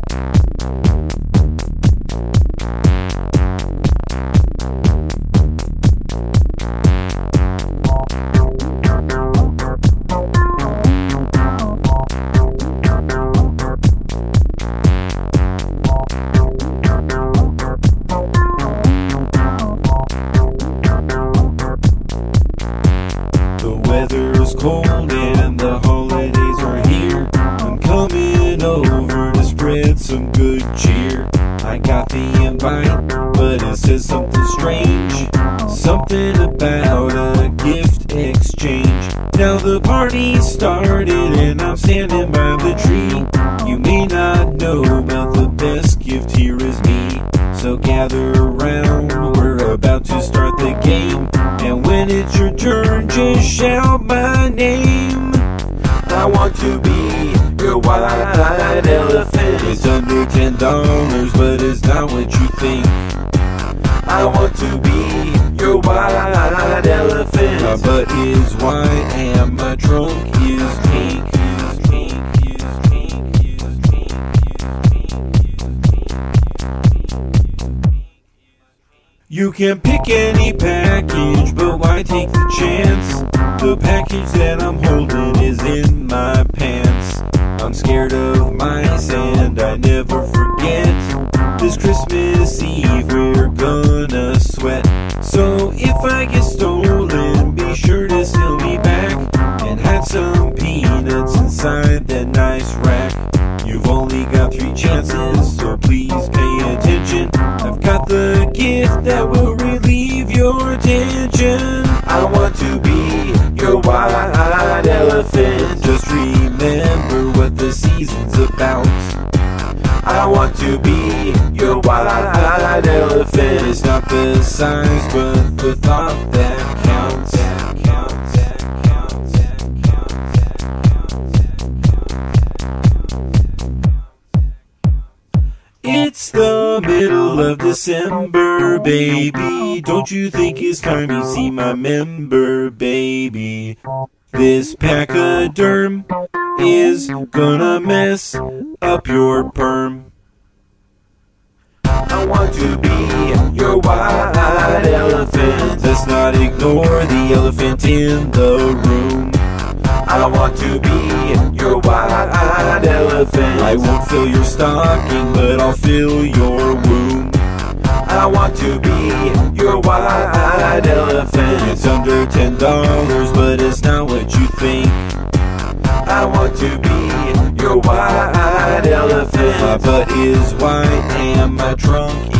Weather's cold and the holidays are here. I'm coming over to spread some good cheer. I got the invite, but it says something strange. Something about a gift exchange. Now the party started and I'm standing by the tree. You may not know, but the best gift here is me. So gather around, we're about to start the game. And when it's your turn, just shout my name. I want to be your white elephant. It's under $10, but it's not what you think. I want to be your white elephant. My butt is white and my trunk is pink. You can pick any package, but why take the chance? The package that I'm holding is in my pants. I'm scared of mice and I never forget. This Christmas Eve we're gonna sweat. So if I get stolen, be sure to steal me back. And hide some peanuts inside that nice rack. You've only got 3 chances, so please pay attention. I've got the gift that will relieve your tension. I want to be your white elephant. Just remember what the season's about. I want to be your white elephant. It's not the size, but the thought that counts. It's the middle of December, baby. Don't you think it's time you see my member, baby? This pachyderm is gonna mess up your perm. I want to be your white elephant. Let's not ignore the elephant in the room. I want to be your white elephant. I won't fill your stocking, but I'll fill your womb. I want to be your white elephant. It's under $10, but it's not what you think. I want to be your white elephant. My butt is white and my trunk